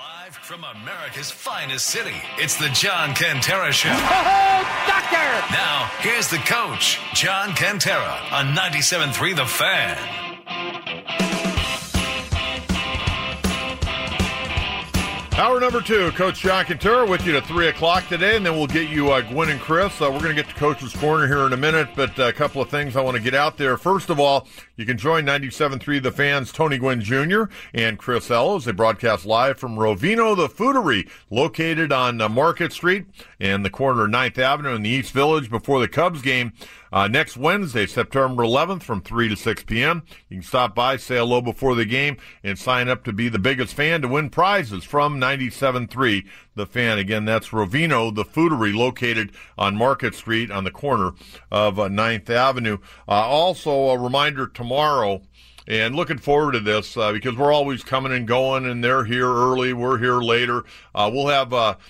Live from America's finest city, it's the John Cantera Show. Oh, doctor! Now, here's the coach, John Cantera, on 97.3 The Fan. Hour number 2, Coach John Cantera with you to 3 o'clock today, and then we'll get you Gwen and Chris. We're going to get to Coach's Corner here in a minute, but a couple of things I want to get out there. First of all, you can join 97.3 The Fan's Tony Gwynn Jr. and Chris Ello as they broadcast live from Rovino the Foodery, located on Market Street and the corner of 9th Avenue in the East Village before the Cubs game. Next Wednesday, September 11th from 3 to 6 p.m. You can stop by, say hello before the game, and sign up to be the biggest fan to win prizes from 97.3 The Fan. Again, that's Rovino, the Foodery, located on Market Street on the corner of 9th Avenue. Also, a reminder tomorrow, and looking forward to this because we're always coming and going, and they're here early, we're here later. We'll have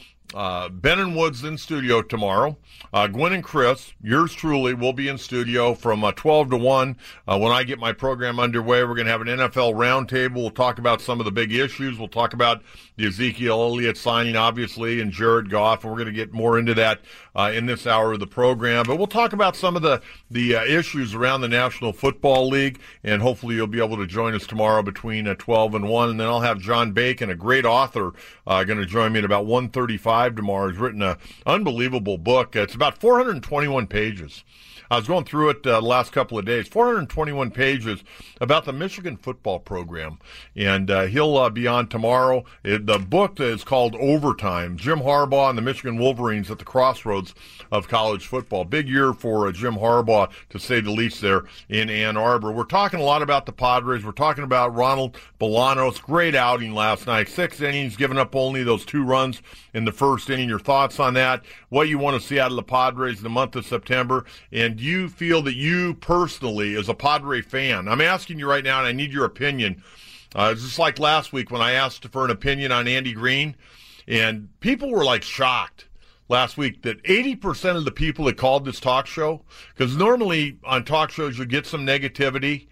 Ben and Woods in studio tomorrow. Gwen and Chris, yours truly, will be in studio from 12 to 1. When I get my program underway, we're going to have an NFL roundtable. We'll talk about some of the big issues. We'll talk about the Ezekiel Elliott signing, obviously, and Jared Goff, and we're going to get more into that in this hour of the program. But we'll talk about some of the issues around the National Football League, and hopefully you'll be able to join us tomorrow between 12 and 1. And then I'll have John Bacon, a great author, going to join me at about 1:35 tomorrow. He's written an unbelievable book. It's about 421 pages. I was going through it the last couple of days. 421 pages about the Michigan football program. And he'll be on tomorrow. The book is called Overtime. Jim Harbaugh and the Michigan Wolverines at the crossroads of college football. Big year for Jim Harbaugh, to say the least, there in Ann Arbor. We're talking a lot about the Padres. We're talking about Ronald Bolanos. Great outing last night. 6 innings, giving up only those 2 runs in the first inning. Your thoughts on that? What you want to see out of the Padres in the month of September? And do you feel that you personally, as a Padre fan, I'm asking you right now, and I need your opinion. It's just like last week when I asked for an opinion on Andy Green, and people were like shocked last week that 80% of the people that called this talk show, because normally on talk shows you get some negativity,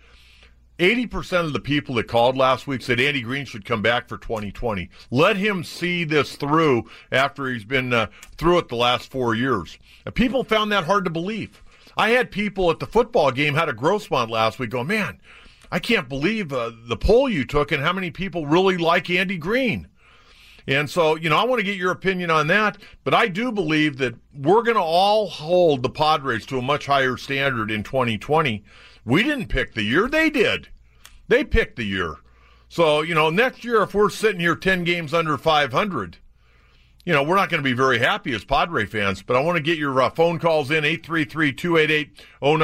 80% of the people that called last week said Andy Green should come back for 2020. Let him see this through after he's been through it the last 4 years. And people found that hard to believe. I had people at the football game, had a growth spot last week, go, man, I can't believe the poll you took and how many people really like Andy Green. And so, I want to get your opinion on that, but I do believe that we're going to all hold the Padres to a much higher standard in 2020. We didn't pick the year. They did. They picked the year. So, next year, if we're sitting here 10 games under 500, we're not going to be very happy as Padre fans, but I want to get your phone calls in, 833-288-0973,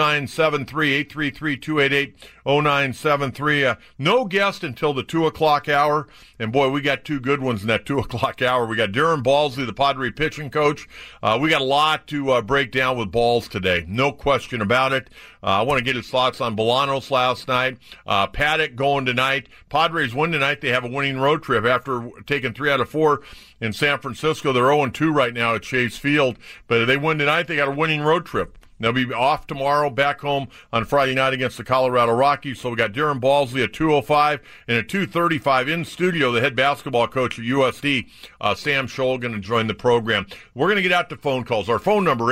833-288-0973. No guest until the 2 o'clock hour, and boy, we got 2 good ones in that 2 o'clock hour. We got Darren Balsley, the Padre pitching coach. We got a lot to break down with Balls today, no question about it. I want to get his thoughts on Bolanos last night. Paddock going tonight. Padres win tonight. They have a winning road trip after taking 3 out of 4 in San Francisco. They're 0-2 right now at Chase Field, but if they win tonight, they got a winning road trip. They'll be off tomorrow, back home on Friday night against the Colorado Rockies. So we got Darren Balsley at 2:05 and at 2:35 in studio, the head basketball coach at USD, Sam Scholl, going to join the program. We're going to get out to phone calls. Our phone number,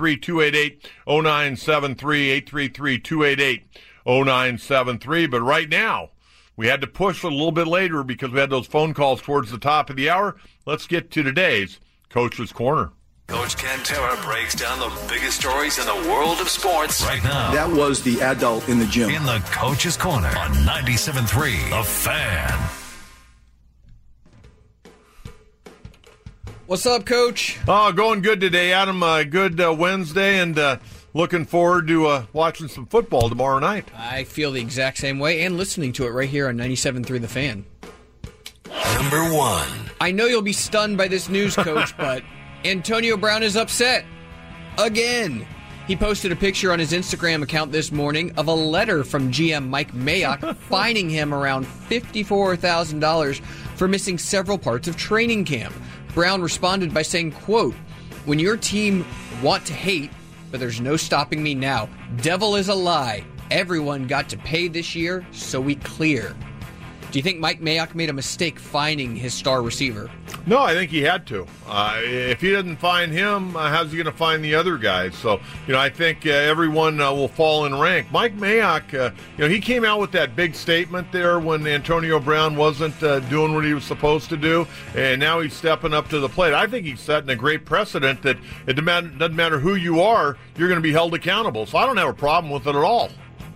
833-288-0973, 833-288-0973. But right now, we had to push a little bit later because we had those phone calls towards the top of the hour. Let's get to today's Coach's Corner. Coach Cantera breaks down the biggest stories in the world of sports right now. That was the adult in the gym. In the Coach's Corner on 97.3 The Fan. What's up, Coach? Oh, going good today, Adam. Good Wednesday, and looking forward to watching some football tomorrow night. I feel the exact same way, and listening to it right here on 97.3 The Fan. Number 1. I know you'll be stunned by this news, Coach, but Antonio Brown is upset. Again. He posted a picture on his Instagram account this morning of a letter from GM Mike Mayock fining him around $54,000 for missing several parts of training camp. Brown responded by saying, quote, "When your team want to hate, but there's no stopping me now. Devil is a lie. Everyone got to pay this year, so we clear." Do you think Mike Mayock made a mistake finding his star receiver? No, I think he had to. If he doesn't find him, how's he going to find the other guys? So, I think everyone will fall in rank. Mike Mayock, he came out with that big statement there when Antonio Brown wasn't doing what he was supposed to do, and now he's stepping up to the plate. I think he's setting a great precedent that it doesn't matter who you are, you're going to be held accountable. So I don't have a problem with it at all.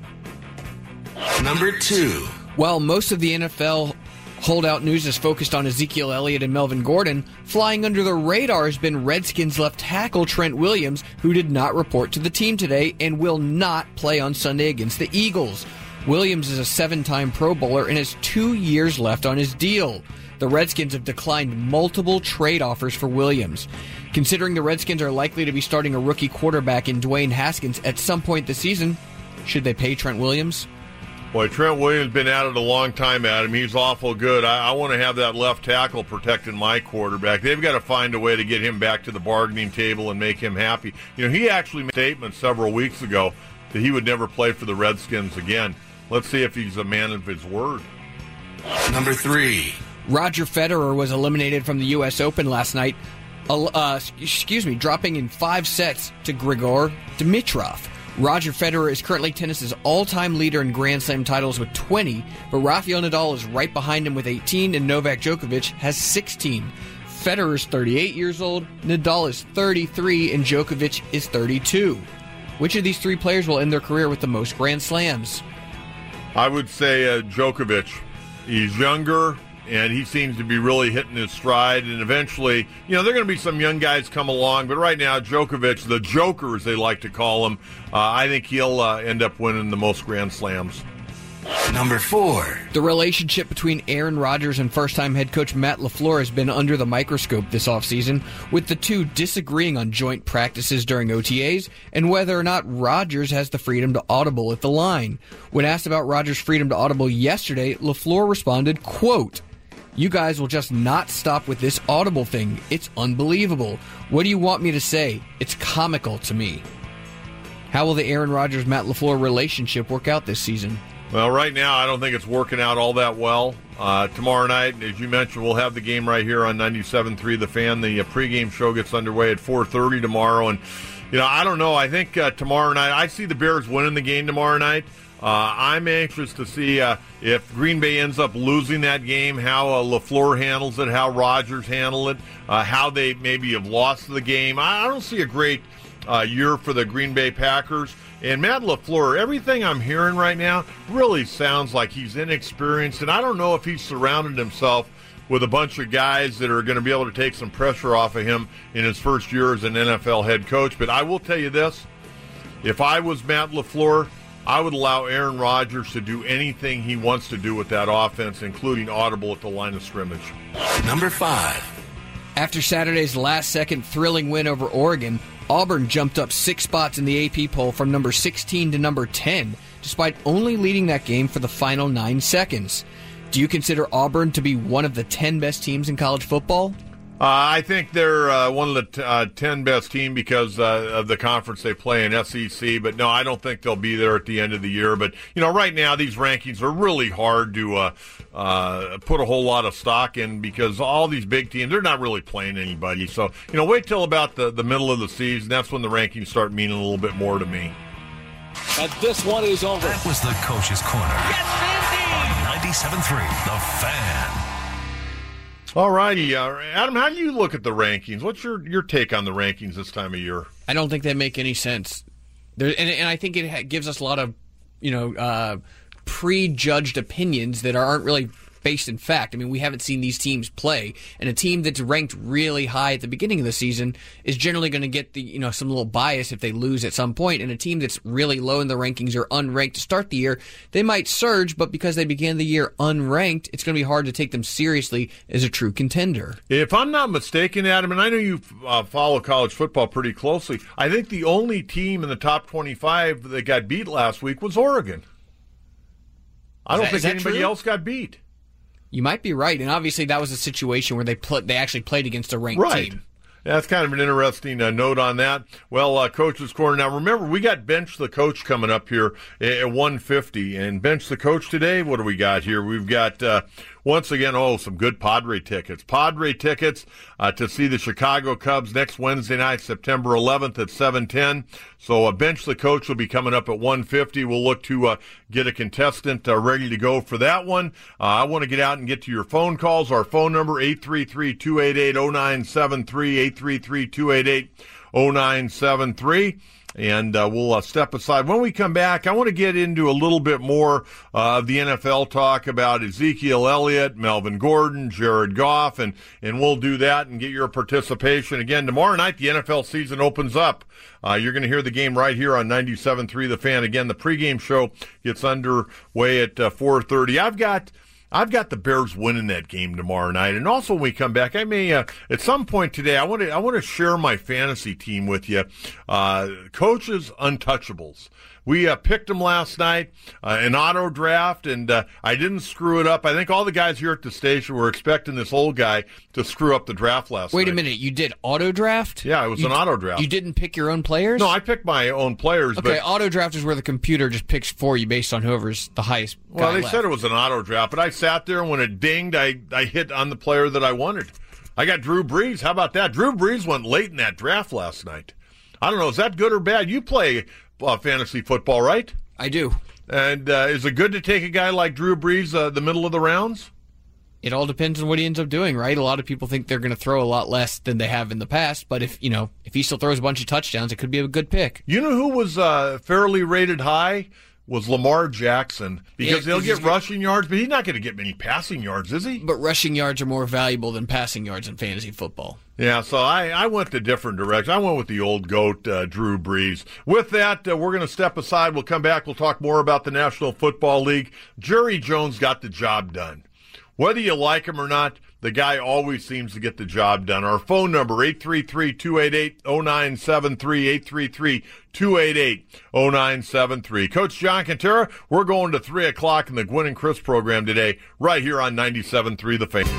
Number 2. While most of the NFL holdout news is focused on Ezekiel Elliott and Melvin Gordon, flying under the radar has been Redskins left tackle Trent Williams, who did not report to the team today and will not play on Sunday against the Eagles. Williams is a 7-time Pro Bowler and has 2 years left on his deal. The Redskins have declined multiple trade offers for Williams. Considering the Redskins are likely to be starting a rookie quarterback in Dwayne Haskins at some point this season, should they pay Trent Williams? Boy, Trent Williams been at it a long time, Adam. He's awful good. I want to have that left tackle protecting my quarterback. They've got to find a way to get him back to the bargaining table and make him happy. He actually made a statement several weeks ago that he would never play for the Redskins again. Let's see if he's a man of his word. Number 3. Roger Federer was eliminated from the U.S. Open last night, dropping in 5 sets to Grigor Dimitrov. Roger Federer is currently tennis's all-time leader in Grand Slam titles with 20, but Rafael Nadal is right behind him with 18, and Novak Djokovic has 16. Federer is 38 years old, Nadal is 33, and Djokovic is 32. Which of these 3 players will end their career with the most Grand Slams? I would say Djokovic. He's younger, and he seems to be really hitting his stride. And eventually, there are going to be some young guys come along. But right now, Djokovic, the Joker, as they like to call him, I think he'll end up winning the most Grand Slams. Number 4. The relationship between Aaron Rodgers and first-time head coach Matt LaFleur has been under the microscope this offseason, with the two disagreeing on joint practices during OTAs and whether or not Rodgers has the freedom to audible at the line. When asked about Rodgers' freedom to audible yesterday, LaFleur responded, quote, "You guys will just not stop with this audible thing. It's unbelievable. What do you want me to say? It's comical to me." How will the Aaron Rodgers-Matt LaFleur relationship work out this season? Well, right now, I don't think it's working out all that well. Tomorrow night, as you mentioned, we'll have the game right here on 97.3 The Fan. The pregame show gets underway at 4:30 tomorrow. And, I don't know. I think tomorrow night, I see the Bears winning the game tomorrow night. I'm anxious to see if Green Bay ends up losing that game, how LaFleur handles it, how Rodgers handle it, how they maybe have lost the game. I don't see a great year for the Green Bay Packers. And Matt LaFleur, everything I'm hearing right now really sounds like he's inexperienced, and I don't know if he's surrounded himself with a bunch of guys that are going to be able to take some pressure off of him in his first year as an NFL head coach. But I will tell you this, if I was Matt LaFleur, I would allow Aaron Rodgers to do anything he wants to do with that offense, including audible at the line of scrimmage. Number 5. After Saturday's last-second thrilling win over Oregon, Auburn jumped up 6 spots in the AP poll from number 16 to number 10, despite only leading that game for the final 9 seconds. Do you consider Auburn to be one of the 10 best teams in college football? I think they're one of the 10 best teams because of the conference they play in, SEC. But, no, I don't think they'll be there at the end of the year. But, right now these rankings are really hard to put a whole lot of stock in because all these big teams, they're not really playing anybody. So, wait till about the middle of the season. That's when the rankings start meaning a little bit more to me. And this one is over. That was the Coach's Corner. Yes, indeed. On 97.3 The Fan. All righty. Adam, how do you look at the rankings? What's your take on the rankings this time of year? I don't think they make any sense. And I think it gives us a lot of, prejudged opinions that aren't really based in fact. I mean, we haven't seen these teams play, and a team that's ranked really high at the beginning of the season is generally going to get the some little bias if they lose at some point. And a team that's really low in the rankings or unranked to start the year, they might surge, but because they began the year unranked, it's going to be hard to take them seriously as a true contender. If I'm not mistaken, Adam, and I know you follow college football pretty closely, I think the only team in the top 25 that got beat last week was Oregon. I don't think anybody else got beat. You might be right, and obviously that was a situation where they actually played against a ranked team. That's kind of an interesting note on that. Well, Coach's Corner. Now, remember, we got Bench the Coach coming up here at 1:50. And Bench the Coach today, what do we got here? We've got, once again, some good Padre tickets. Padre tickets to see the Chicago Cubs next Wednesday night, September 11th at 7:10. So Bench the Coach will be coming up at 1:50. We'll look to get a contestant ready to go for that one. I want to get out and get to your phone calls. Our phone number, 833-288-0973, 833-288-0973. And we'll step aside. When we come back, I want to get into a little bit more of the NFL talk about Ezekiel Elliott, Melvin Gordon, Jared Goff, and we'll do that and get your participation. Again, tomorrow night, the NFL season opens up. You're going to hear the game right here on 97.3 The Fan. Again, the pregame show gets underway at 4:30. I've got the Bears winning that game tomorrow night. And also when we come back, I may, at some point today, I want to share my fantasy team with you. Coach's Untouchables. We picked them last night, an auto draft, and I didn't screw it up. I think all the guys here at the station were expecting this old guy to screw up the draft last night. Wait a minute, you did auto draft? Yeah, it was an auto draft. You didn't pick your own players? No, I picked my own players. Okay, auto draft is where the computer just picks for you based on whoever's the highest guy Well, they left. said it was an auto draft, but I sat there, and when it dinged, I hit on the player that I wanted. I got Drew Brees. How about that? Drew Brees went late in that draft last night. I don't know, is that good or bad? You play fantasy football, right? I do. And is it good to take a guy like Drew Brees the middle of the rounds? It all depends on what he ends up doing, right? A lot of people think they're going to throw a lot less than they have in the past, but if he still throws a bunch of touchdowns, it could be a good pick. You know who was fairly rated high? Was Lamar Jackson, because he'll get rushing yards, but he's not going to get many passing yards, is he? But rushing yards are more valuable than passing yards in fantasy football. Yeah, so I went the different direction. I went with the old GOAT, Drew Brees. With that, we're going to step aside. We'll come back. We'll talk more about the National Football League. Jerry Jones got the job done. Whether you like him or not, the guy always seems to get the job done. Our phone number, 833-288-0973, 833-288-0973. Coach John Kentera, we're going to 3 o'clock in the Gwynn and Chris program today, right here on 97.3 The Fan.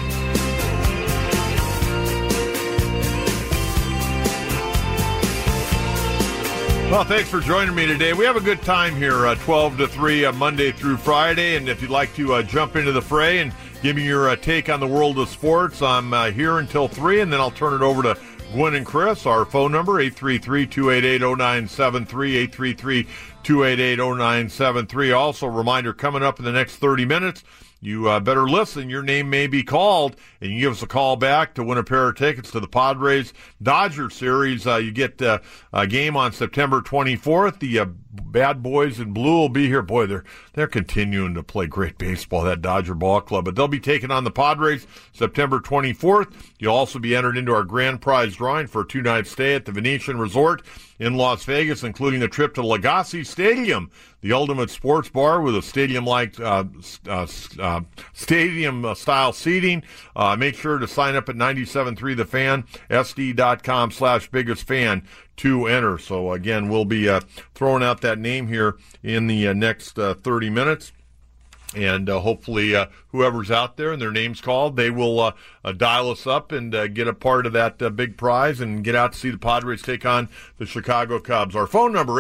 Well, thanks for joining me today. We have a good time here, 12 to 3, Monday through Friday. And if you'd like to jump into the fray and give me your take on the world of sports, I'm here until 3, and then I'll turn it over to Gwynn and Chris. Our phone number, 833-288-0973, 833-288-0973. Also, a reminder, coming up in the next 30 minutes, you better listen. Your name may be called, and you give us a call back to win a pair of tickets to the Padres-Dodgers series. You get a game on September 24th. The Bad Boys in Blue will be here. Boy, they're continuing to play great baseball, that Dodger ball club. But they'll be taking on the Padres September 24th. You'll also be entered into our grand prize drawing for a 2-night stay at the Venetian Resort in Las Vegas, including a trip to Legacy Stadium, the ultimate sports bar with a stadium-like stadium-style seating. Make sure to sign up at 97.3 The Fan, sd.com/biggest-fan to enter. So, again, we'll be throwing out that name here in the next 30 minutes. And hopefully whoever's out there and their name's called, they will dial us up and get a part of that big prize and get out to see the Padres take on the Chicago Cubs. Our phone number,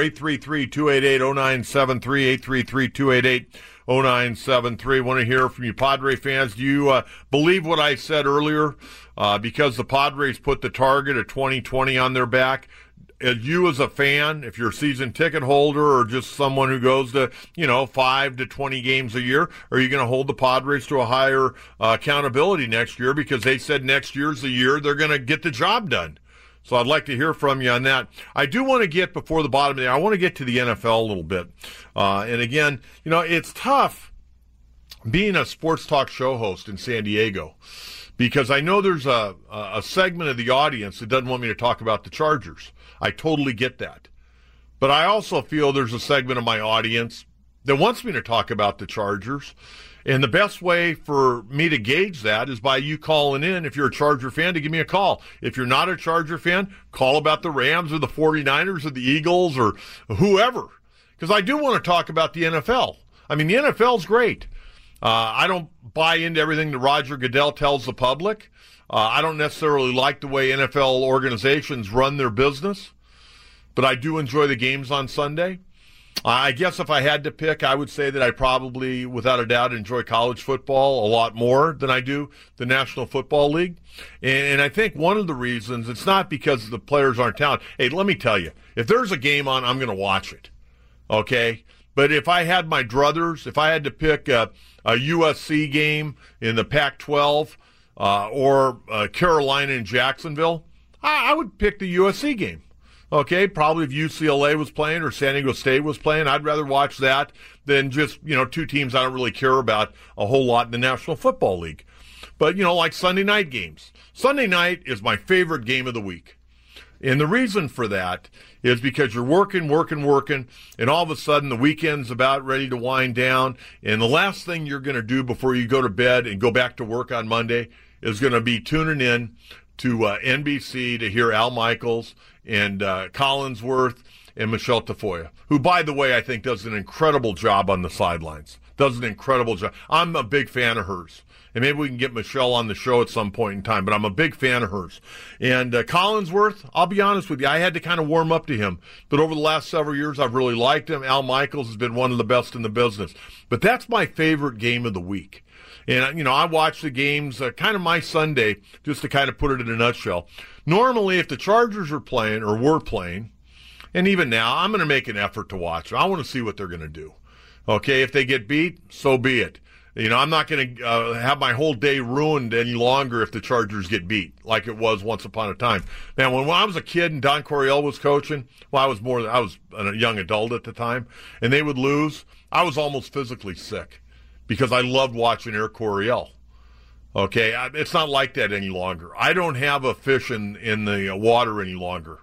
833-288-0973, 833-288-0973. Want to hear from you Padre fans. Do you believe what I said earlier? Because the Padres put the target of 2020 on their back, you as a fan, if you're a season ticket holder or just someone who goes to, 5 to 20 games a year, are you going to hold the Padres to a higher accountability next year because they said next year's the year they're going to get the job done? So I'd like to hear from you on that. I do want to get, before the bottom of the day, I want to get to the NFL a little bit. And again, it's tough being a sports talk show host in San Diego, because I know there's a segment of the audience that doesn't want me to talk about the Chargers. I totally get that. But I also feel there's a segment of my audience that wants me to talk about the Chargers. And the best way for me to gauge that is by you calling in, if you're a Charger fan, to give me a call. If you're not a Charger fan, call about the Rams or the 49ers or the Eagles or whoever. Because I do want to talk about the NFL. I mean, the NFL's great. I don't buy into everything that Roger Goodell tells the public. I don't necessarily like the way NFL organizations run their business, but I do enjoy the games on Sunday. I guess if I had to pick, I would say that I probably, without a doubt, enjoy college football a lot more than I do the National Football League. And I think one of the reasons, it's not because the players aren't talented. Hey, let me tell you, if there's a game on, I'm going to watch it, okay? But if I had my druthers, if I had to pick a USC game in the Pac-12 or Carolina and Jacksonville, I would pick the USC game. Okay, probably if UCLA was playing or San Diego State was playing, I'd rather watch that than just, two teams I don't really care about a whole lot in the National Football League. But, like Sunday night games. Sunday night is my favorite game of the week. And the reason for that is because you're working, and all of a sudden the weekend's about ready to wind down, and the last thing you're going to do before you go to bed and go back to work on Monday is going to be tuning in to NBC to hear Al Michaels and Collinsworth and Michelle Tafoya, who, by the way, I think does an incredible job on the sidelines. Does an incredible job. I'm a big fan of hers. And maybe we can get Michelle on the show at some point in time, but I'm a big fan of hers. And Collinsworth, I'll be honest with you, I had to kind of warm up to him. But over the last several years, I've really liked him. Al Michaels has been one of the best in the business. But that's my favorite game of the week. And, I watch the games, kind of my Sunday, just to kind of put it in a nutshell. Normally, if the Chargers are playing or were playing, and even now, I'm going to make an effort to watch. I want to see what they're going to do. Okay, if they get beat, so be it. I'm not going to have my whole day ruined any longer if the Chargers get beat, like it was once upon a time. Man, when I was a kid and Don Coryell was coaching, I was a young adult at the time, and they would lose, I was almost physically sick because I loved watching Air Coryell. Okay, it's not like that any longer. I don't have a fish in the water any longer,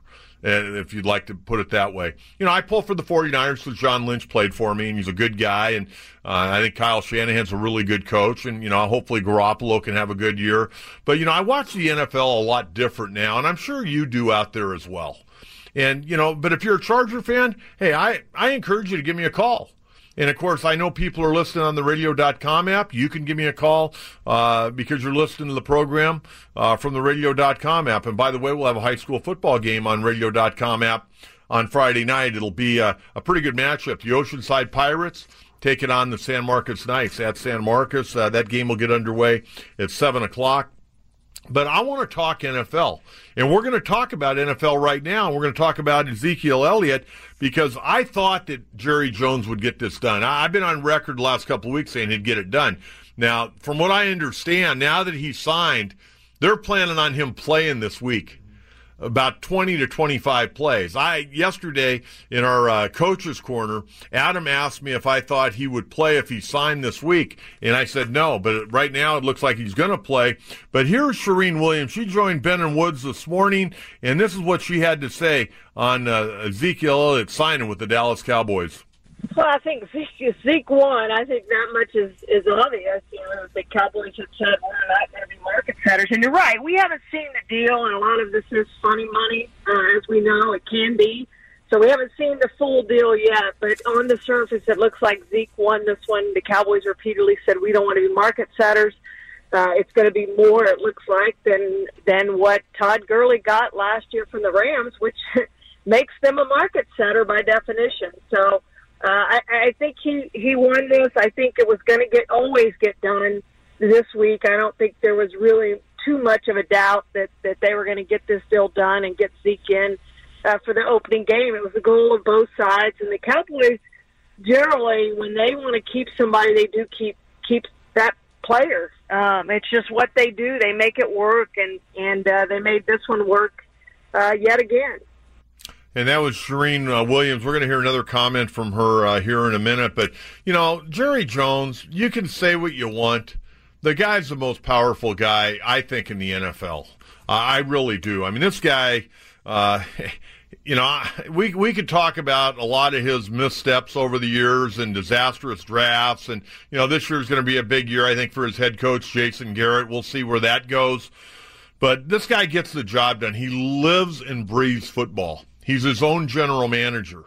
if you'd like to put it that way. I pull for the 49ers because John Lynch played for me, and he's a good guy, and I think Kyle Shanahan's a really good coach, and, hopefully Garoppolo can have a good year. But, I watch the NFL a lot different now, and I'm sure you do out there as well. And, but if you're a Charger fan, hey, I encourage you to give me a call. And, of course, I know people are listening on the radio.com app. You can give me a call because you're listening to the program from the radio.com app. And, by the way, we'll have a high school football game on radio.com app on Friday night. It'll be a pretty good matchup. The Oceanside Pirates taking on the San Marcos Knights at San Marcos. That game will get underway at 7 o'clock. But I want to talk NFL, and we're going to talk about NFL right now. We're going to talk about Ezekiel Elliott because I thought that Jerry Jones would get this done. I've been on record the last couple of weeks saying he'd get it done. Now, from what I understand, now that he's signed, they're planning on him playing this week. About 20 to 25 plays. Yesterday in our coach's corner, Adam asked me if I thought he would play if he signed this week, and I said no, but right now it looks like he's going to play. But here's Shireen Williams. She joined Ben and Woods this morning, and this is what she had to say on Ezekiel Elliott signing with the Dallas Cowboys. Well, I think Zeke won. I think that much is obvious. The Cowboys have said we're not going to be market setters. And you're right. We haven't seen the deal, and a lot of this is funny money, as we know. It can be. So we haven't seen the full deal yet. But on the surface, it looks like Zeke won this one. The Cowboys repeatedly said we don't want to be market setters. It's going to be more, it looks like, than what Todd Gurley got last year from the Rams, which makes them a market setter by definition. So I think he won this. I think it was going to always get done this week. I don't think there was really too much of a doubt that they were going to get this deal done and get Zeke in for the opening game. It was the goal of both sides. And the Cowboys, generally, when they want to keep somebody, they do keep that player. It's just what they do. They make it work, and they made this one work yet again. And that was Shireen Williams. We're going to hear another comment from her here in a minute. But, Jerry Jones, you can say what you want. The guy's the most powerful guy, I think, in the NFL. I really do. I mean, this guy, we could talk about a lot of his missteps over the years and disastrous drafts. And, this year's going to be a big year, I think, for his head coach, Jason Garrett. We'll see where that goes. But this guy gets the job done. He lives and breathes football. He's his own general manager.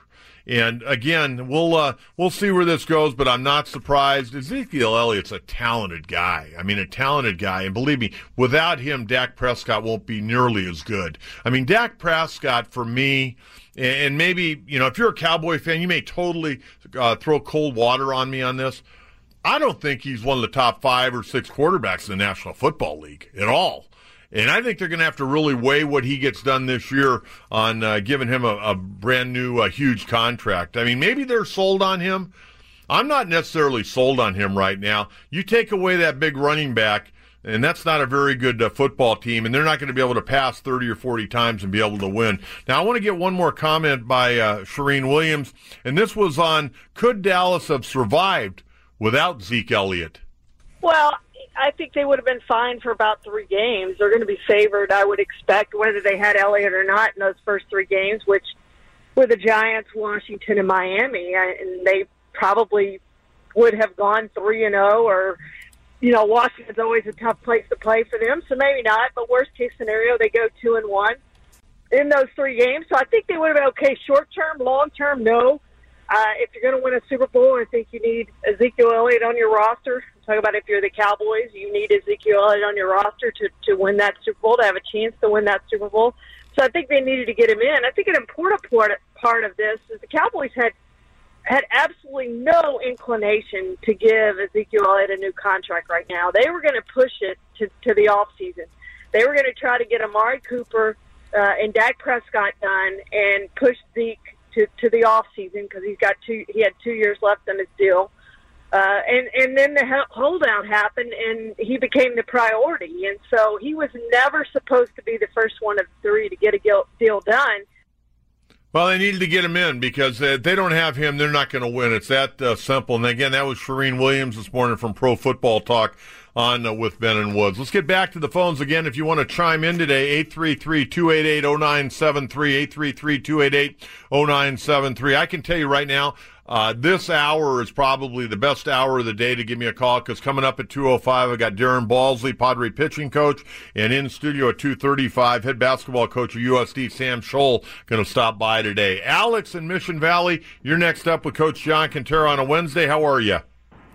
And again, we'll see where this goes, but I'm not surprised. Ezekiel Elliott's a talented guy. I mean, a talented guy. And believe me, without him, Dak Prescott won't be nearly as good. I mean, Dak Prescott, for me, and maybe, if you're a Cowboy fan, you may totally throw cold water on me on this. I don't think he's one of the top 5 or 6 quarterbacks in the National Football League at all. And I think they're going to have to really weigh what he gets done this year on giving him a brand new, huge contract. I mean, maybe they're sold on him. I'm not necessarily sold on him right now. You take away that big running back, and that's not a very good football team, and they're not going to be able to pass 30 or 40 times and be able to win. Now, I want to get one more comment by Shereen Williams, and this was on, could Dallas have survived without Zeke Elliott? Well, I think they would have been fine for about 3 games. They're going to be favored, I would expect, whether they had Elliott or not in those first 3 games, which were the Giants, Washington, and Miami. And they probably would have gone 3-0, or, Washington's always a tough place to play for them, so maybe not. But worst case scenario, they go 2-1 in those 3 games. So I think they would have been okay short term. Long term, no. If you're going to win a Super Bowl, I think you need Ezekiel Elliott on your roster. Talk about if you're the Cowboys, you need Ezekiel Elliott on your roster to win that Super Bowl, to have a chance to win that Super Bowl. So I think they needed to get him in. I think an important part of this is the Cowboys had absolutely no inclination to give Ezekiel Elliott a new contract right now. They were going to push it to the offseason. They were going to try to get Amari Cooper and Dak Prescott done and push Zeke to the offseason because he had 2 years left on his deal. And then the holdout happened, and he became the priority. And so he was never supposed to be the first one of 3 to get a deal done. Well, they needed to get him in because if they don't have him, they're not going to win. It's that simple. And again, that was Shereen Williams this morning from Pro Football Talk on with Ben and Woods. Let's get back to the phones again. If you want to chime in today, 833-288-0973, 833-288-0973. I can tell you right now, this hour is probably the best hour of the day to give me a call because coming up at 2:05, I got Darren Balsley, Padre pitching coach, and in studio at 2:35, head basketball coach of USD, Sam Scholl, going to stop by today. Alex in Mission Valley, you're next up with Coach John Quintero on a Wednesday. How are you?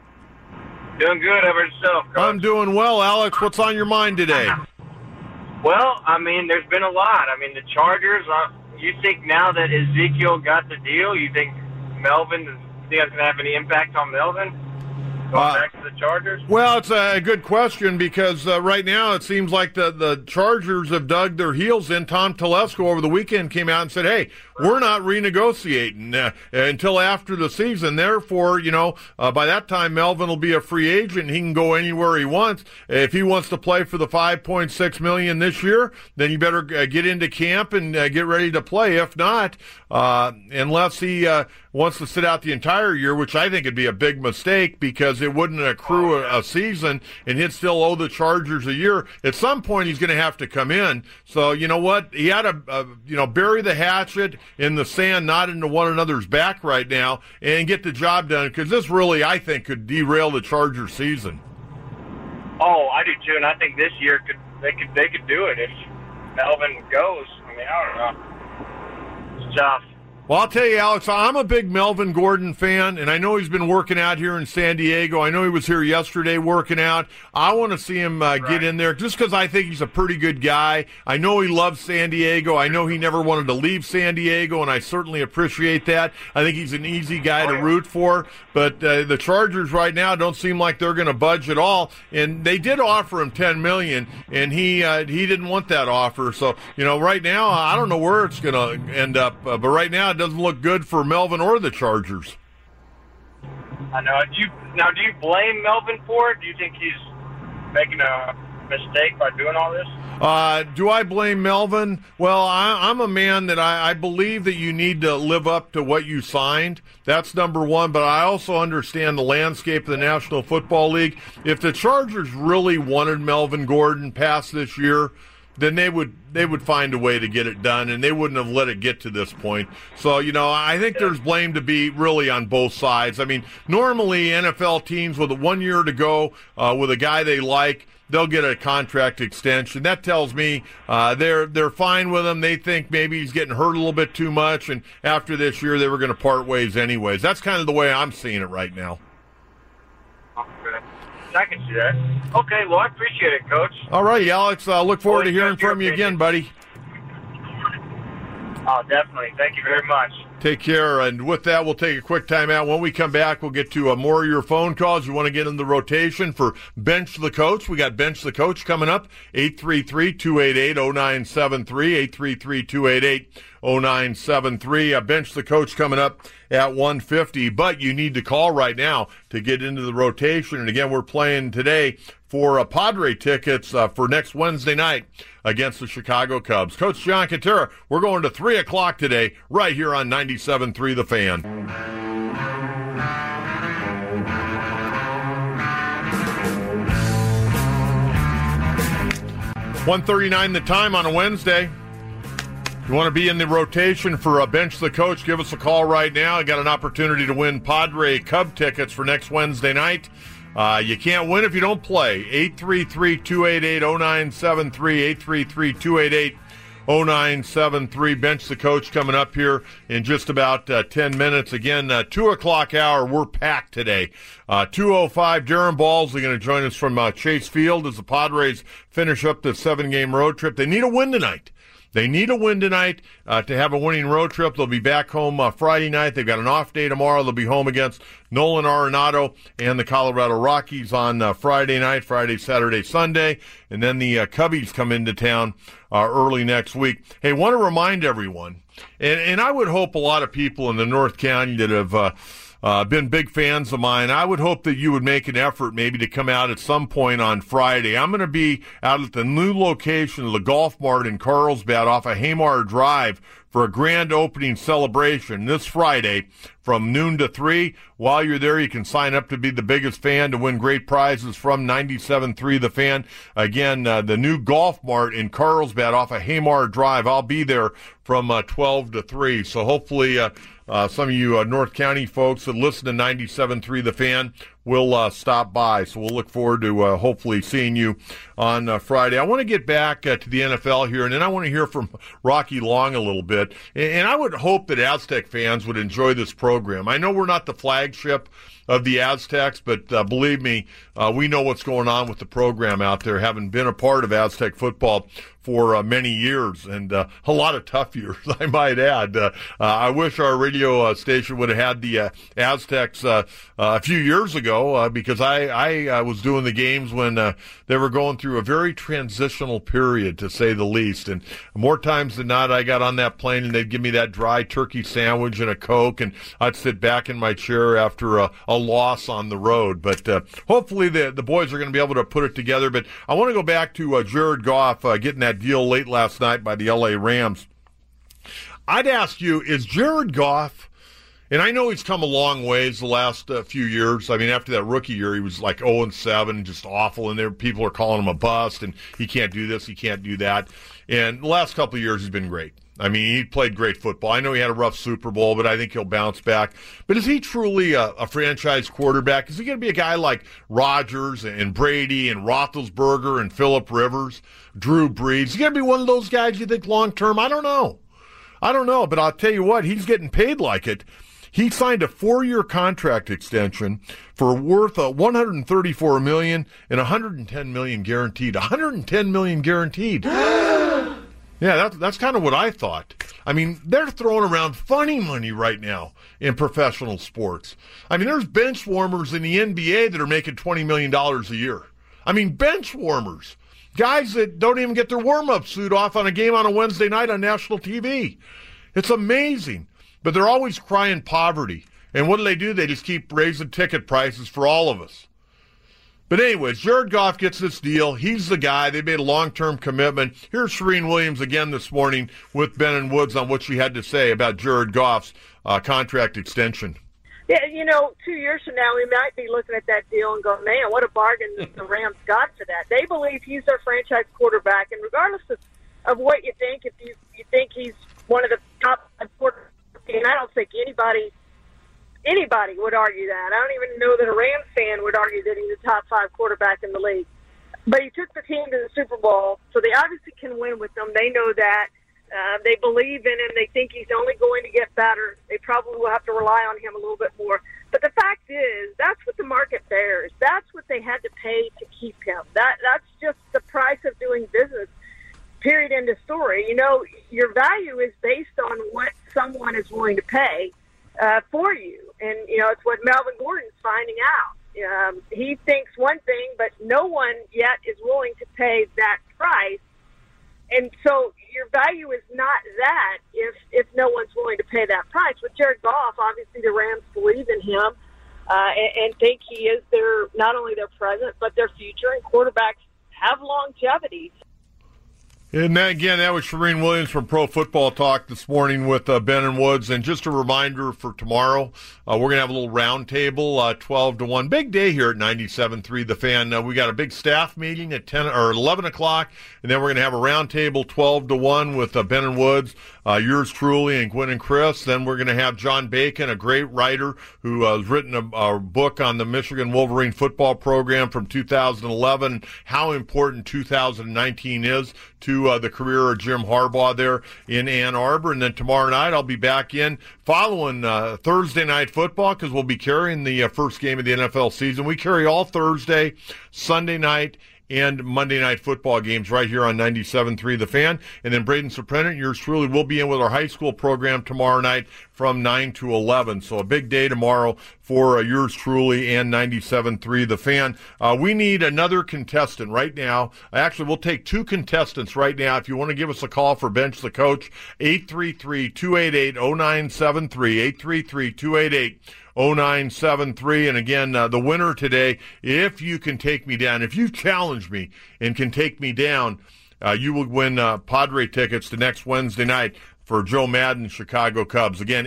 Doing good. How about yourself, Coach? I'm doing well, Alex. What's on your mind today? Well, there's been a lot. The Chargers, you think now that Ezekiel got the deal, you think Melvin, do you think that's going to have any impact on Melvin going back to the Chargers? Well, it's a good question because right now it seems like the Chargers have dug their heels in. Tom Telesco over the weekend came out and said, hey, we're not renegotiating until after the season. Therefore, by that time, Melvin will be a free agent. He can go anywhere he wants. If he wants to play for the $5.6 million this year, then you better get into camp and get ready to play. If not, unless he wants to sit out the entire year, which I think would be a big mistake because it wouldn't accrue a season and he'd still owe the Chargers a year. At some point, he's going to have to come in. So, you know what? He had to, bury the hatchet in the sand, not into one another's back right now, and get the job done because this really, I think, could derail the Chargers season. Oh, I do too, and I think this year they could do it if Melvin goes. I don't know. It's tough. Well, I'll tell you, Alex, I'm a big Melvin Gordon fan, and I know he's been working out here in San Diego. I know he was here yesterday working out. I want to see him get in there just because I think he's a pretty good guy. I know he loves San Diego. I know he never wanted to leave San Diego, and I certainly appreciate that. I think he's an easy guy to root for. But the Chargers right now don't seem like they're going to budge at all. And they did offer him $10 million, and he didn't want that offer. So, right now, I don't know where it's going to end up. But right now, it doesn't look good for Melvin or the Chargers. I know. Do you blame Melvin for it? Do you think he's making a mistake by doing all this? Do I blame Melvin? Well, I'm a man that I believe that you need to live up to what you signed. That's number one, but I also understand the landscape of the National Football League. If the Chargers really wanted Melvin Gordon past this year, then they would find a way to get it done, and they wouldn't have let it get to this point. So, I think there's blame to be really on both sides. Normally NFL teams with 1 year to go with a guy they like, they'll get a contract extension. That tells me they're fine with him. They think maybe he's getting hurt a little bit too much, and after this year they were going to part ways anyways. That's kind of the way I'm seeing it right now. Okay. I can see that. Okay, well, I appreciate it, Coach. All right, Alex. Look forward to hearing from you again, buddy. Oh, definitely. Thank you very much. Take care. And with that, we'll take a quick time out. When we come back, we'll get to more of your phone calls. You want to get in the rotation for Bench the Coach. We got Bench the Coach coming up, 833-288-0973, 833-288-0973. Bench the Coach coming up at 1:50. But you need to call right now to get into the rotation. And again, we're playing today for Padre tickets for next Wednesday night against the Chicago Cubs. Coach John Kentera, we're going to 3 o'clock today right here on 97.3 The Fan. $1:39 the time on a Wednesday. You want to be in the rotation for Bench the Coach, give us a call right now. I got an opportunity to win Padre Cub tickets for next Wednesday night. You can't win if you don't play. 833-288-0973, 833-288-0973. Bench the Coach coming up here in just about 10 minutes. Again, 2 o'clock hour, we're packed today. 2:05, Darren Balsley going to join us from Chase Field as the Padres finish up the 7-game road trip. They need a win tonight. They need a win tonight to have a winning road trip. They'll be back home Friday night. They've got an off day tomorrow. They'll be home against Nolan Arenado and the Colorado Rockies on Friday night, Friday, Saturday, Sunday. And then the Cubbies come into town early next week. Hey, want to remind everyone, and I would hope a lot of people in the North County that have been big fans of mine, I would hope that you would make an effort maybe to come out at some point on Friday. I'm going to be out at the new location of the Golf Mart in Carlsbad off of Hamar Drive for a grand opening celebration this Friday from noon to 3. While you're there, you can sign up to be the biggest fan to win great prizes from 97.3 The Fan. Again, the new Golf Mart in Carlsbad off of Hamar Drive. I'll be there from 12 to 3. So hopefully some of you North County folks that listen to 97.3 The Fan will stop by. So we'll look forward to hopefully seeing you on Friday. I want to get back to the NFL here, and then I want to hear from Rocky Long a little bit. And I would hope that Aztec fans would enjoy this program. I know we're not the flagship of the Aztecs, but believe me, we know what's going on with the program out there, having been a part of Aztec football for many years, and a lot of tough years, I might add. I wish our radio station would have had the Aztecs a few years ago, because I was doing the games when they were going through a very transitional period, to say the least. And more times than not, I got on that plane and they'd give me that dry turkey sandwich and a Coke, and I'd sit back in my chair after a loss on the road. But hopefully the boys are going to be able to put it together. But I want to go back to Jared Goff getting that deal late last night by the LA Rams. I'd ask you, is Jared Goff, and I know he's come a long ways the last few years. I mean, after that rookie year, he was like 0-7, just awful, and there people are calling him a bust, and he can't do this, he can't do that. And the last couple of years, he's been great. I mean, he played great football. I know he had a rough Super Bowl, but I think he'll bounce back. But is he truly a franchise quarterback? Is he going to be a guy like Rodgers and Brady and Roethlisberger and Phillip Rivers, Drew Brees? Is he going to be one of those guys you think long-term? I don't know, but I'll tell you what, he's getting paid like it. He signed a 4-year contract extension for worth $134 million and $110 million guaranteed. $110 million guaranteed. Yeah, that's kind of what I thought. I mean, they're throwing around funny money right now in professional sports. I mean, there's bench warmers in the NBA that are making $20 million a year. I mean, bench warmers. Guys that don't even get their warm-up suit off on a game on a Wednesday night on national TV. It's amazing. But they're always crying poverty. And what do? They just keep raising ticket prices for all of us. But anyways, Jared Goff gets this deal. He's the guy. They made a long-term commitment. Here's Shereen Williams again this morning with Ben and Woods on what she had to say about Jared Goff's contract extension. Yeah, 2 years from now, we might be looking at that deal and go, man, what a bargain the Rams got for that. They believe he's their franchise quarterback, and regardless of what you think, if you think he's one of the top quarterbacks, and I don't think anybody would argue that. I don't even know that a Rams fan would argue that he's a top 5 quarterback in the league. But he took the team to the Super Bowl, so they obviously can win with him. They know that. They believe in him. They think he's only going to get better. They probably will have to rely on him a little bit more. But the fact is, that's what the market bears. That's what they had to pay to keep him. That's just the price of doing business, period, end of story. You know, your value is based on what someone is willing to pay for you. And, you know, it's what Melvin Gordon's finding out. He thinks one thing, but no one yet is willing to pay that price. And so your value is not that if no one's willing to pay that price. With Jared Goff, obviously the Rams believe in him and think he is not only their present, but their future, and quarterbacks have longevity. And that was Charean Williams from Pro Football Talk this morning with Ben and Woods. And just a reminder for tomorrow, we're going to have a little round table, 12 to 1. Big day here at 97.3 The Fan. We got a big staff meeting at 10 or 11 o'clock, and then we're going to have a round table 12 to 1 with Ben and Woods, yours truly, and Gwen and Chris. Then we're going to have John Bacon, a great writer who has written a book on the Michigan Wolverine football program from 2011, how important 2019 is to the career of Jim Harbaugh there in Ann Arbor. And then tomorrow night I'll be back in following Thursday night football, because we'll be carrying the first game of the NFL season. We carry all Thursday, Sunday night, and Monday night football games right here on 97.3 The Fan. And then Braden Soprano, yours truly, will be in with our high school program tomorrow night from 9 to 11. So a big day tomorrow for yours truly and 97.3 The Fan. We need another contestant right now. Actually, we'll take two contestants right now. If you want to give us a call for Bench the Coach, 833-288-0973, 833-288-0973. And again, the winner today, if you can take me down, if you challenge me and can take me down, you will win Padre tickets to next Wednesday night for Joe Madden, Chicago Cubs. Again,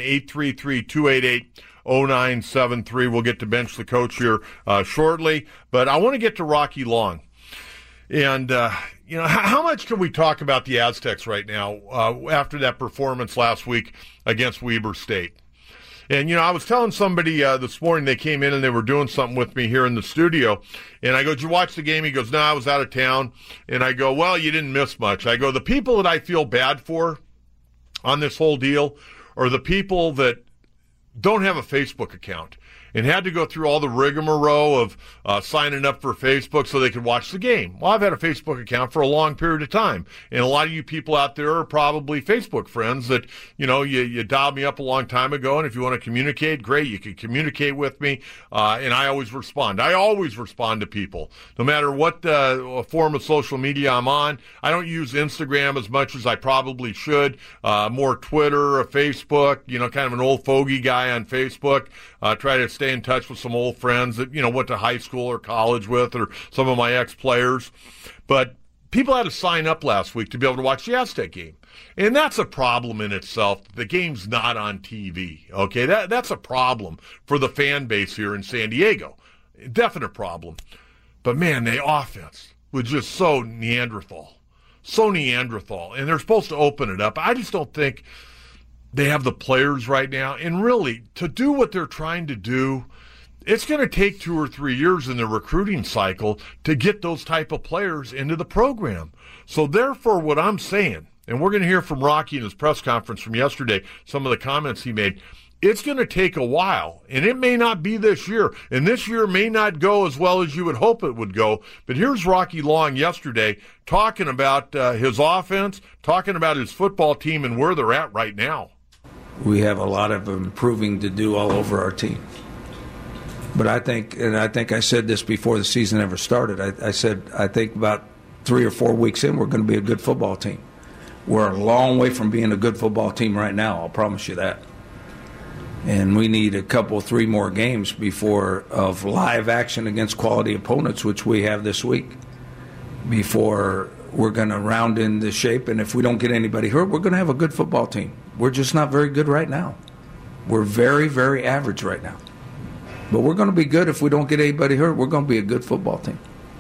833-288-0973. We'll get to Bench the Coach here shortly. But I want to get to Rocky Long. And, how much can we talk about the Aztecs right now after that performance last week against Weber State? And, I was telling somebody this morning, they came in and they were doing something with me here in the studio. And I go, did you watch the game? He goes, no, I was out of town. And I go, well, you didn't miss much. I go, the people that I feel bad for on this whole deal are the people that don't have a Facebook account and had to go through all the rigmarole of signing up for Facebook so they could watch the game. Well, I've had a Facebook account for a long period of time, and a lot of you people out there are probably Facebook friends that, you dialed me up a long time ago, and if you want to communicate, great, you can communicate with me, and I always respond. I always respond to people, no matter what form of social media I'm on. I don't use Instagram as much as I probably should, more Twitter, Facebook, kind of an old fogey guy on Facebook. Try to stay in touch with some old friends that, went to high school or college with, or some of my ex-players. But people had to sign up last week to be able to watch the Aztec game. And that's a problem in itself. The game's not on TV, okay? That's a problem for the fan base here in San Diego. Definite problem. But, man, the offense was just so Neanderthal. And they're supposed to open it up. I just don't think they have the players right now. And really, to do what they're trying to do, it's going to take 2 or 3 years in the recruiting cycle to get those type of players into the program. So therefore, what I'm saying, and we're going to hear from Rocky in his press conference from yesterday, some of the comments he made, it's going to take a while, and it may not be this year, and this year may not go as well as you would hope it would go. But here's Rocky Long yesterday talking about his offense, talking about his football team and where they're at right now. We have a lot of improving to do all over our team. But I think I said this before the season ever started. I said I think about 3 or 4 weeks in, we're going to be a good football team. We're a long way from being a good football team right now, I'll promise you that. And we need a couple, 3 more games of live action against quality opponents, which we have this week, before we're going to round in the shape. And if we don't get anybody hurt, we're going to have a good football team. We're just not very good right now. We're very, very average right now. But we're going to be good if we don't get anybody hurt. We're going to be a good football team.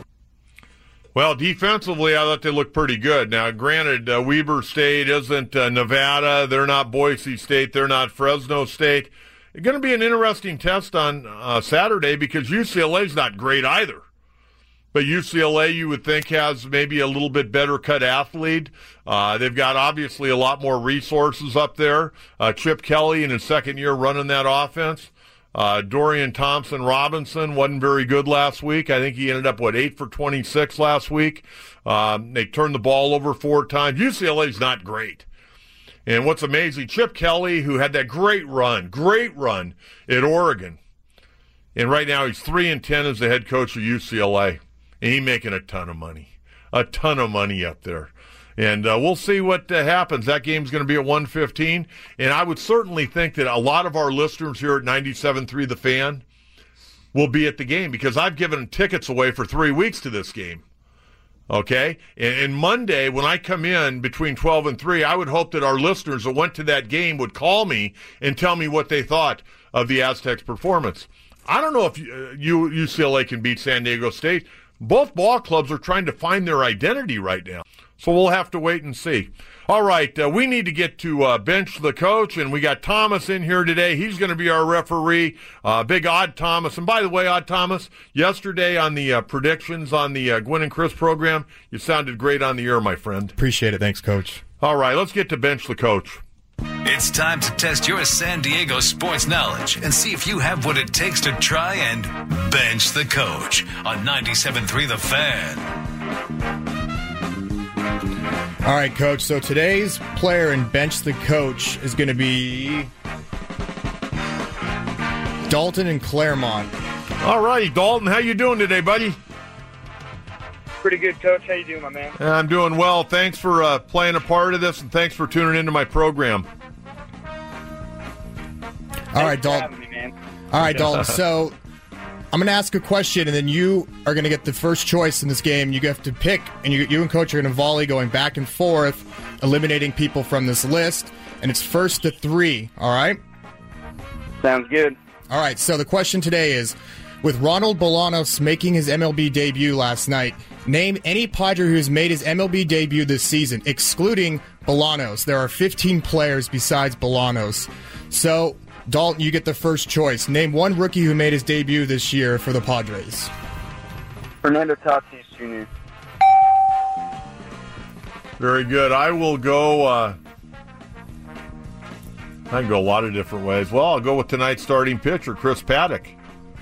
Well, defensively, I thought they looked pretty good. Now, granted, Weber State isn't Nevada. They're not Boise State. They're not Fresno State. It's going to be an interesting test on Saturday because UCLA's not great either. But UCLA, you would think, has maybe a little bit better cut athlete. They've got obviously a lot more resources up there. Chip Kelly in his second year running that offense. Dorian Thompson-Robinson wasn't very good last week. I think he ended up, 8 for 26 last week. They turned the ball over 4 times. UCLA's not great. And what's amazing, Chip Kelly, who had that great run at Oregon. And right now he's 3-10 as the head coach of UCLA. And he's making a ton of money up there. And we'll see what happens. That game's going to be at 1:15. And I would certainly think that a lot of our listeners here at 97.3 The Fan will be at the game because I've given tickets away for 3 weeks to this game. Okay? And Monday, when I come in between 12 and 3, I would hope that our listeners that went to that game would call me and tell me what they thought of the Aztecs' performance. I don't know if UCLA can beat San Diego State. Both ball clubs are trying to find their identity right now. So we'll have to wait and see. All right, we need to get to bench the coach, and we got Thomas in here today. He's going to be our referee, Big Odd Thomas. And by the way, Odd Thomas, yesterday on the predictions on the Gwynn and Chris program, you sounded great on the air, my friend. Appreciate it. Thanks, Coach. All right, let's get to bench the coach. It's time to test your San Diego sports knowledge and see if you have what it takes to try and bench the coach on 97.3 The Fan. All right, Coach. So today's player in Bench the Coach is going to be Dalton in Claremont. All right, Dalton, how you doing today, buddy? Pretty good, Coach. How you doing, my man? I'm doing well. Thanks for playing a part of this, and thanks for tuning into my program. All right, Dalton. Having me, man. All right, Dalton. So I'm going to ask a question, and then you are going to get the first choice in this game. You have to pick, and you and Coach are going to volley going back and forth, eliminating people from this list, and it's first to 3, all right? Sounds good. All right, so the question today is, with Ronald Bolanos making his MLB debut last night, name any Padre who has made his MLB debut this season, excluding Bolanos. There are 15 players besides Bolanos. So, Dalton, you get the first choice. Name one rookie who made his debut this year for the Padres. Fernando Tatis Jr. Very good. I will go, I can go a lot of different ways. Well, I'll go with tonight's starting pitcher, Chris Paddock.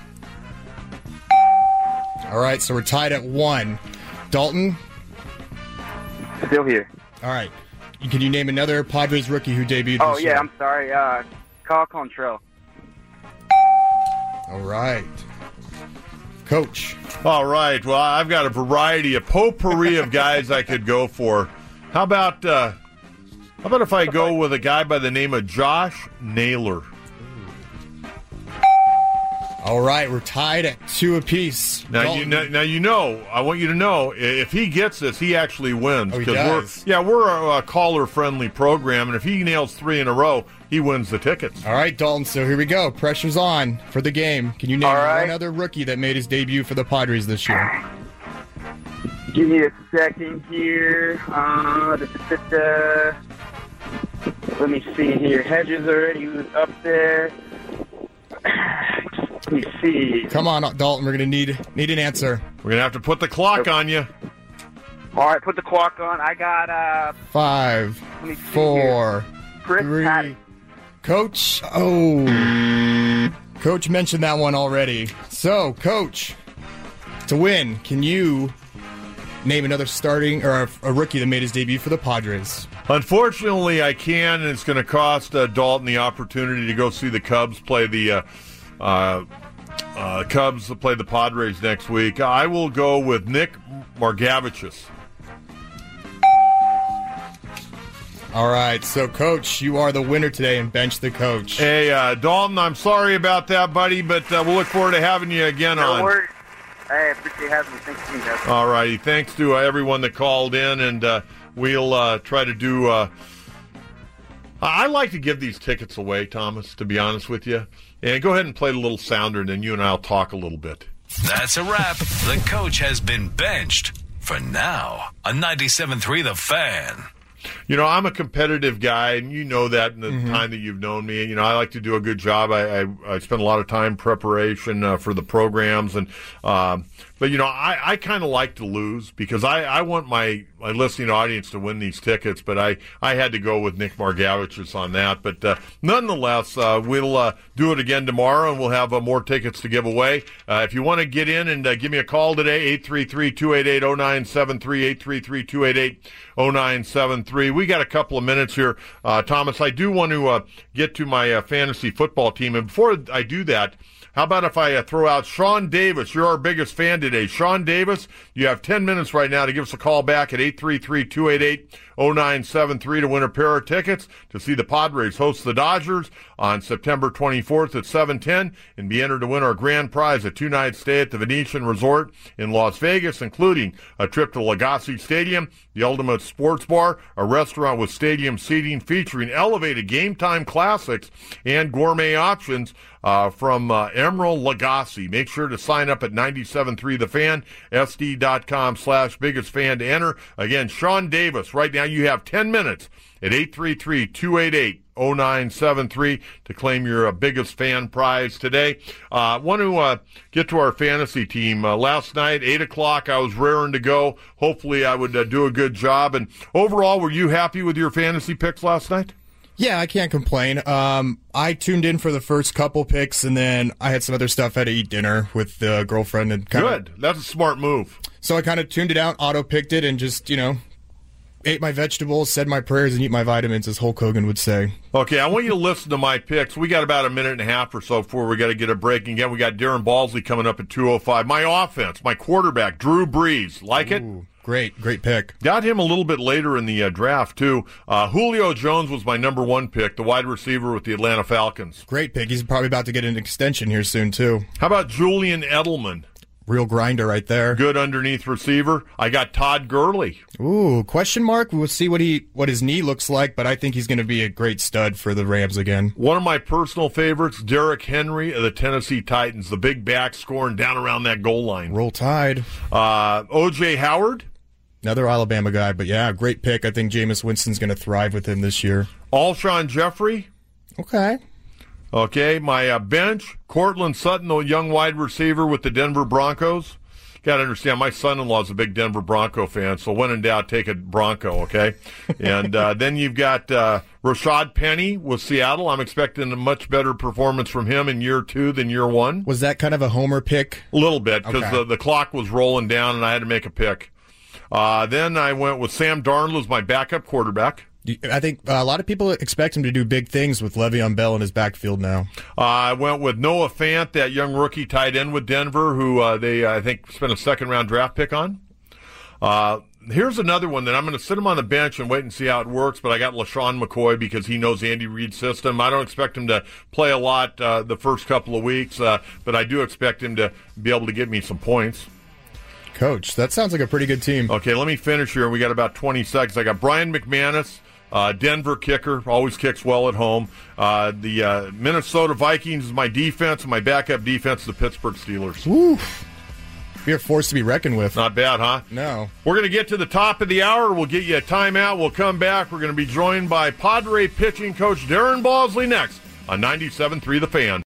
All right, so we're tied at 1. Dalton? Still here. All right. Can you name another Padres rookie who debuted this year? I'm sorry. Kyle Quantrill. All right. Coach. All right. Well, I've got a variety, a potpourri of guys I could go for. How about if I go with a guy by the name of Josh Naylor? All right, we're tied at 2 apiece. Now I want you to know, if he gets this, he actually wins. Oh, he does? We're a caller-friendly program, and if he nails 3 in a row, he wins the tickets. All right, Dalton, so here we go. Pressure's on for the game. Can you name one other rookie that made his debut for the Padres this year? Give me a second here. Let me see here. Hedges already was up there. Let me see. Come on, Dalton. We're going to need an answer. We're going to have to put the clock on you. All right, put the clock on. I got 5, 4, Chris 3. Paddock. Coach. Oh. Coach mentioned that one already. So, Coach, to win, can you name another starting or a rookie that made his debut for the Padres? Unfortunately, I can, and it's going to cost Dalton the opportunity to go see the Cubs play the Padres next week. I will go with Nick Margevicius. All right, so, Coach, you are the winner today in Bench the Coach. Hey, Dalton, I'm sorry about that, buddy, but we'll look forward to having you again on. No worries. Hey, I appreciate having me. Thanks to you guys. All righty. Thanks to everyone that called in, and we'll try to do I like to give these tickets away, Thomas, to be honest with you. And go ahead and play the little sounder, and then you and I will talk a little bit. That's a wrap. The coach has been benched for now on 97.3 The Fan. I'm a competitive guy, and you know that in the time that you've known me. I like to do a good job. I spend a lot of time preparation for the programs, and but I kind of like to lose because I want my listening audience to win these tickets. But I had to go with Nick Margavich on that. But nonetheless, we'll do it again tomorrow, and we'll have more tickets to give away. If you want to get in and give me a call today, 833-288-0973, 833-288-0973. We got a couple of minutes here, Thomas. I do want to get to my fantasy football team, and before I do that, how about if I throw out Sean Davis? You're our biggest fan today. Sean Davis, you have 10 minutes right now to give us a call back at 833-288-0973 to win a pair of tickets to see the Padres host the Dodgers on September 24th at 7:10 and be entered to win our grand prize, a 2-night stay at the Venetian Resort in Las Vegas, including a trip to Legacy Stadium, the Ultimate Sports Bar, a restaurant with stadium seating featuring elevated game time classics and gourmet options from Emerald Lagasse. Make sure to sign up at 97.3 The Fan, SD.com/biggest-fan to enter. Again, Sean Davis, right now you have 10 minutes at 833-288-0973 to claim your biggest fan prize today. Want to get to our fantasy team. Last night, 8 o'clock, I was raring to go. Hopefully I would do a good job. And overall, were you happy with your fantasy picks last night? Yeah, I can't complain. I tuned in for the first couple picks, and then I had some other stuff. I had to eat dinner with the girlfriend. And Good. That's a smart move. So I kind of tuned it out, auto-picked it, and just, ate my vegetables, said my prayers, and eat my vitamins, as Hulk Hogan would say. Okay, I want you to listen to my picks. We got about a minute and a half or so before we got to get a break. And again, we got Darren Balsley coming up at 2:05. My offense, my quarterback, Drew Brees. Like it? Great pick. Got him a little bit later in the draft, too. Julio Jones was my number one pick, the wide receiver with the Atlanta Falcons. Great pick. He's probably about to get an extension here soon, too. How about Julian Edelman? Real grinder right there. Good underneath receiver. I got Todd Gurley. Ooh, question mark. We'll see what his knee looks like, but I think he's going to be a great stud for the Rams again. One of my personal favorites, Derrick Henry of the Tennessee Titans, the big back scoring down around that goal line. Roll Tide. O.J. Howard. Another Alabama guy, but yeah, great pick. I think Jameis Winston's going to thrive with him this year. Alshon Jeffrey. Okay, my bench, Cortland Sutton, the young wide receiver with the Denver Broncos. Got to understand, my son-in-law is a big Denver Bronco fan, so when in doubt, take a Bronco, okay? And then you've got Rashad Penny with Seattle. I'm expecting a much better performance from him in year 2 than year 1. Was that kind of a homer pick? A little bit, because the clock was rolling down and I had to make a pick. Then I went with Sam Darnold as my backup quarterback. I think a lot of people expect him to do big things with Le'Veon Bell in his backfield now. I went with Noah Fant, that young rookie tight end with Denver, who they, I think, spent a second-round draft pick on. Here's another one that I'm going to sit him on the bench and wait and see how it works, but I got LaShawn McCoy because he knows Andy Reid's system. I don't expect him to play a lot the first couple of weeks, but I do expect him to be able to get me some points. Coach, that sounds like a pretty good team. Okay, let me finish here. We got about 20 seconds. I got Brian McManus, Denver kicker, always kicks well at home. The Minnesota Vikings is my defense, and my backup defense is the Pittsburgh Steelers. Woo. You're a force to be reckoned with. Not bad, huh? No. We're going to get to the top of the hour. We'll get you a timeout. We'll come back. We're going to be joined by Padre pitching coach Darren Balsley next on 97.3 The Fan.